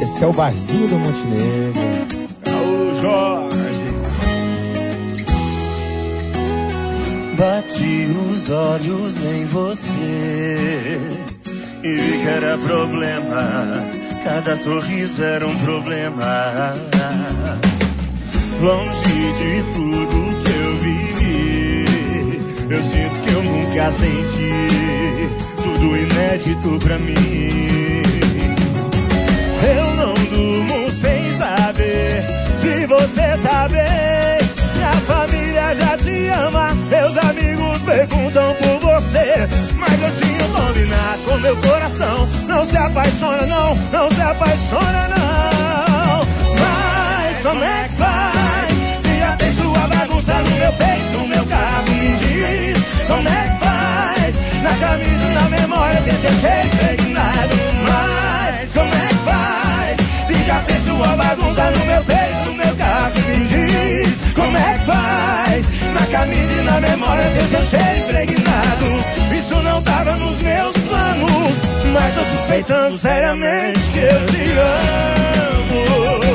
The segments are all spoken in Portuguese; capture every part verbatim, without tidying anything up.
Esse é o barzinho do Montenegro. Ô Jorge. Bati os olhos em você e vi que era problema. Cada sorriso era um problema. Longe de tudo que eu vivi, eu sinto que eu nunca senti. Tudo inédito pra mim. Eu não durmo sem saber se você tá bem. Minha família já te ama, teus amigos perguntam por você. Mas eu tinha combinado com meu coração. Não se apaixona não, não se apaixona não. Mas como é que faz? Se já tem sua bagunça no meu peito, no meu carro, me diz. Como é que faz? Na camisa e na memória tem seu cheiro impregnado. Mas como é que faz? Se já tem sua bagunça no meu peito, no meu carro, me diz. Como é que faz? Na camisa e na memória tem seu cheiro impregnado. Isso não tava nos meus planos, mas tô suspeitando seriamente que eu te amo.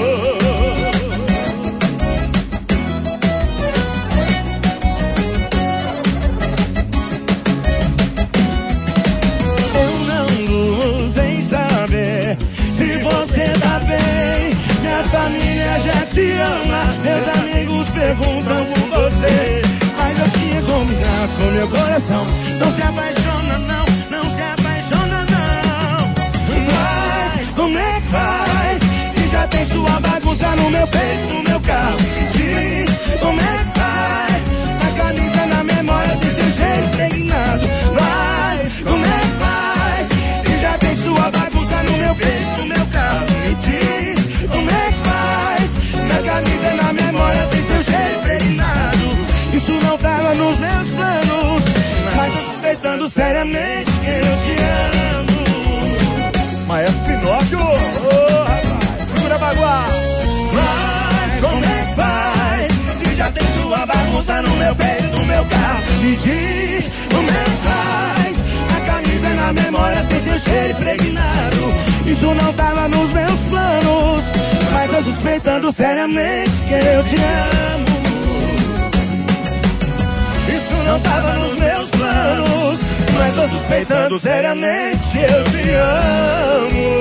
Família já te ama, meus amigos perguntam por você. Mas eu tinha combinado com meu coração. Não se apaixona não, não se apaixona não. Mas como é que faz? Se já tem sua bagunça no meu peito, no meu carro, diz. Como é que faz? Na camisa, na memória desse jeito impregnado. Mas como é que faz? Se já tem sua bagunça no meu peito, no meu carro, me diz. Como é que faz? Na camisa, na memória tem seu cheiro impregnado. Isso não tava nos meus planos, mas tô suspeitando seriamente que eu te amo. Maestro Pinóquio, oh, rapaz, segura a baguá. Mas como é que faz? Se já tem sua bagunça no meu peito, no meu carro, me diz. Como é que faz? Na camisa, na memória tem seu cheiro impregnado. Isso não tava nos meus planos, mas tô suspeitando seriamente que eu te amo. Isso não tava nos meus planos, mas tô suspeitando seriamente que eu te amo.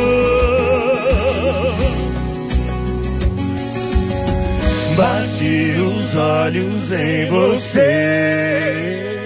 Bati os olhos em você